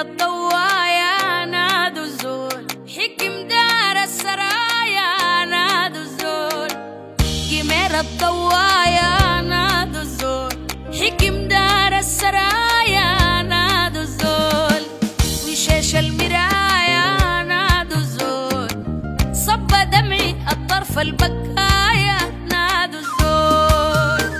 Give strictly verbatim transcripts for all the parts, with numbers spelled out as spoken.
الضوايا نادوا الزول، حكم دار السرايا نادوا الزول. قمر الضوايا نادوا الزول، حكم دار السرايا نادوا الزول. وشاش المرايا نادوا الزول، صب دمعي الطرف البكايا نادوا الزول.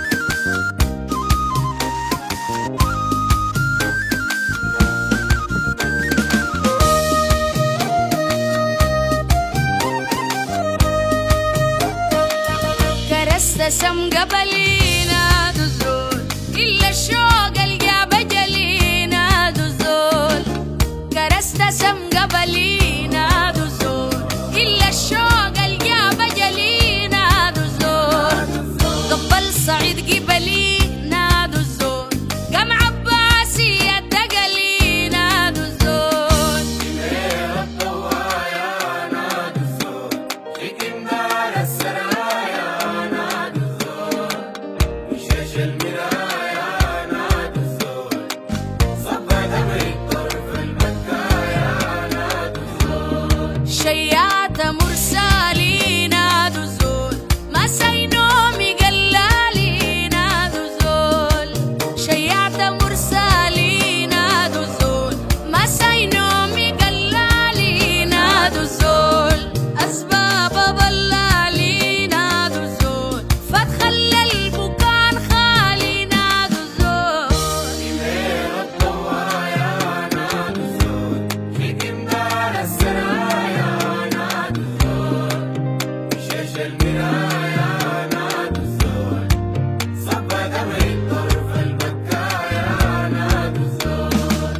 كرست سم قبلي نادوا الزول، إلا الشوق القى بجلي نادوا الزول. كرست سم قبلي نادوا الزول، إلا الشوق القى بجلي نادوا الزول. قبل صعيد قبلي نادوا الزول، قام عباسي الدقلي نادوا الزول. كمير الضوايا نادوا الزول، حكم دار السرايا نادوا الزول. وشاش المرايا نادوا الزول، صب دمعي الطرف البكايا نادوا الزول. شيعت مرسالي نادوا الزول، ما سينومي قلالي نادوا الزول. شيعت مرسالي نادوا الزول، ما سينومي قلالي نادوا الزول. أسباب ضلالي نادوا الزول، فتخلى البكان خالي نادوا الزول. كمير الضوايا نادوا الزول، حكم دار السرايا نادوا الزول. وشاش المرايا نادوا الزول، صب دمعي الطرف البكايا نادوا الزول.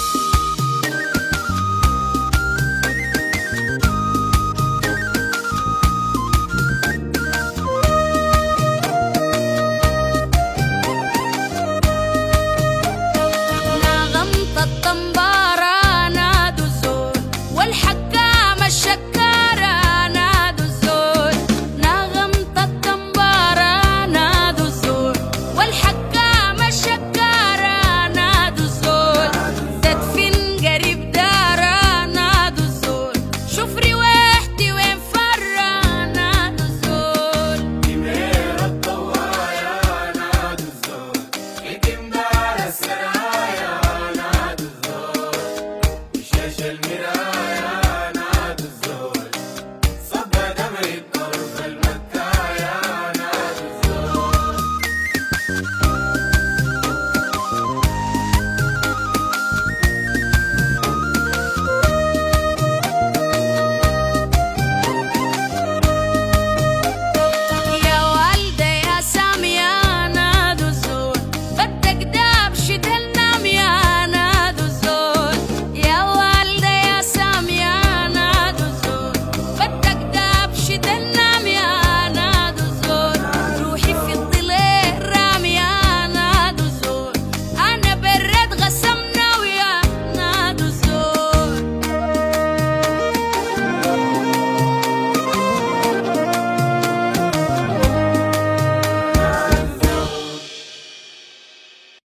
نغمت الطنبارة نادوا الزول، والحكامة الشكارة نادوا الزول. نغمت الطنبارة نادوا الزول، والحكامة الشكارة نادوا الزول. تدفن قريب دارة نادوا الزول، شوف رواحتي وين فرة نادوا الزول. كمير الضوايا نادوا الزول، حكم دار السرايا نادوا الزول. وشاش المرايا